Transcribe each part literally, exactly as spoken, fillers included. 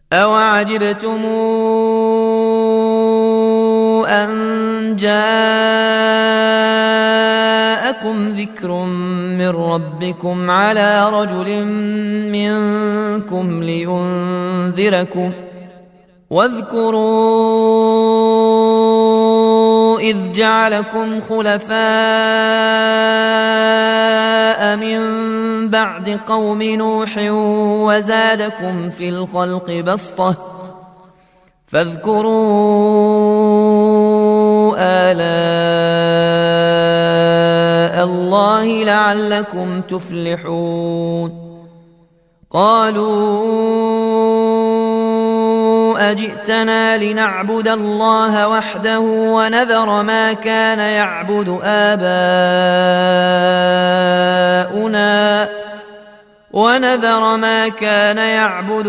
أَوَعَجِبْتُمْ أَنْ جَاءَكُمْ ذِكْرٌ مِّن رَّبِّكُمْ عَلَىٰ رَجُلٍ مِّنكُمْ لِيُنذِرَكُمْ ۚ وَاذْكُرُوا إِذْ جَعَلَكُمْ خُلَفَاءَ مِن بَعْدِ قَوْمِ نُوحٍ وَزَادَكُمْ فِي الْخَلْقِ بَسْطَةً ۖ فاذكروا آلاء الله لعلكم تفلحون. قالوا أجئتنا لنعبد الله وحده ونذر ما كان يعبد آباؤنا ونذر ما كان يعبد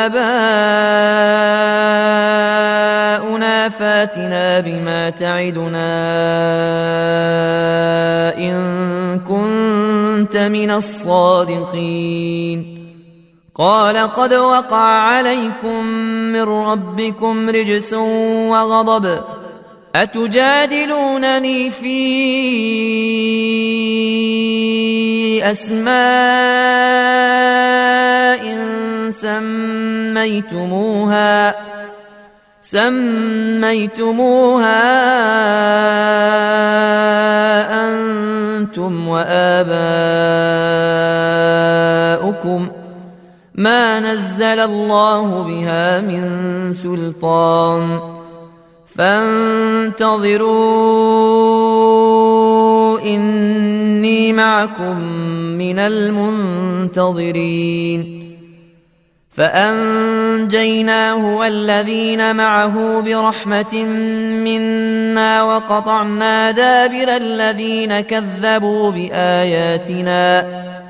آباؤنا فاتنا بما تعدنا إن كنت من الصادقين. قال قد وقع عليكم من ربكم رجس وغضب أتجادلونني في أسماء سميتموها سميتموها أنتم وآباؤكم ما نزل الله بها من سلطان فانتظروا إني معكم من المنتظرين. فأنجيناه والذين معه برحمة منا وقطعنا دابر الذين كذبوا بآياتنا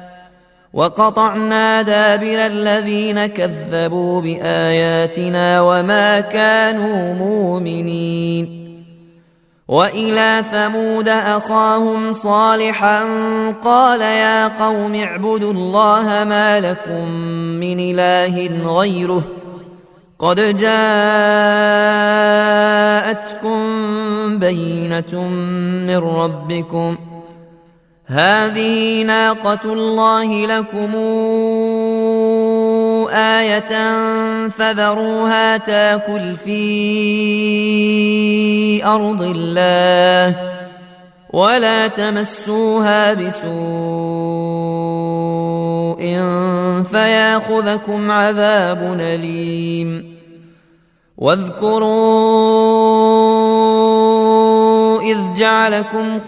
وقطعنا دابر الذين كذبوا بآياتنا وما كانوا مؤمنين. وإلى ثمود أخاهم صالحا قال يا قوم اعبدوا الله ما لكم من إله غيره قد جاءتكم بينة من ربكم هذه ناقة الله لكم آية فذروها تاكل في أرض الله ولا تمسوها بسوء فياخذكم عذاب أليم. واذكروا إذ جعلكم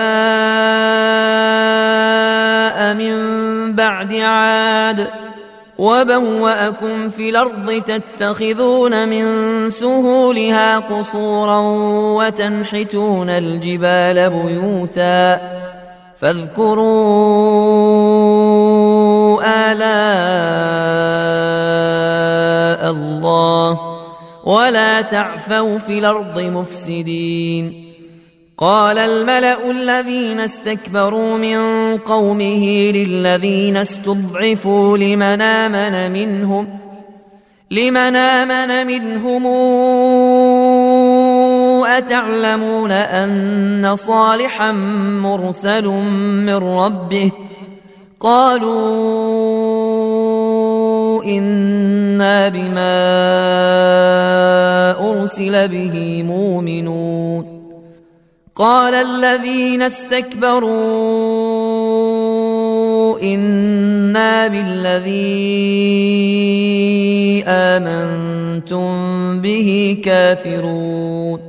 خلفاء من بعد عاد وبوأكم في الأرض تتخذون من سهولها قصورا وتنحتون الجبال بيوتا فاذكروا آلاء الله ولا تعثوا في الأرض مفسدين. قال الملأ الذين استكبروا من قومه للذين استضعفوا لمن آمن منهم لمن آمن منهم أتعلمون أن صالحا مرسل من ربه قالوا إنا بما أرسل به مؤمنون. قال الذين استكبروا إنا بالذي آمنتم به كافرون.